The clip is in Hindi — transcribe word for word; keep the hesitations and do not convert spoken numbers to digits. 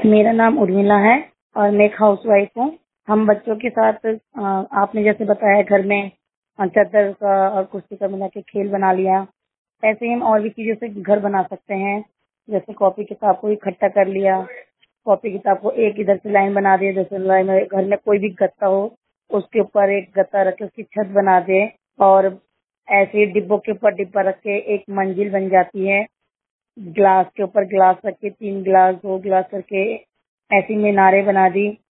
मेरा नाम उर्मिला है और मैं एक हाउसवाइफ हूँ। हम बच्चों के साथ अ, आपने जैसे बताया घर में अ, चादर का और कुर्सी का मिला के खेल बना लिया। ऐसे ही हम और भी चीजों से घर बना सकते हैं। जैसे कॉपी किताब को इकट्ठा कर लिया, कॉपी किताब को एक इधर से लाइन बना दिया, जैसे लाइन में घर में कोई भी गत्ता हो उसके ऊपर एक गत्ता रख के उसकी छत बना दे और ऐसे ही डिब्बों के ऊपर डिब्बा रख के एक मंजिल बन जाती है। ग्लास के ऊपर ग्लास रख के तीन ग्लास दो ग्लास करके ऐसी मीनारें बना दी।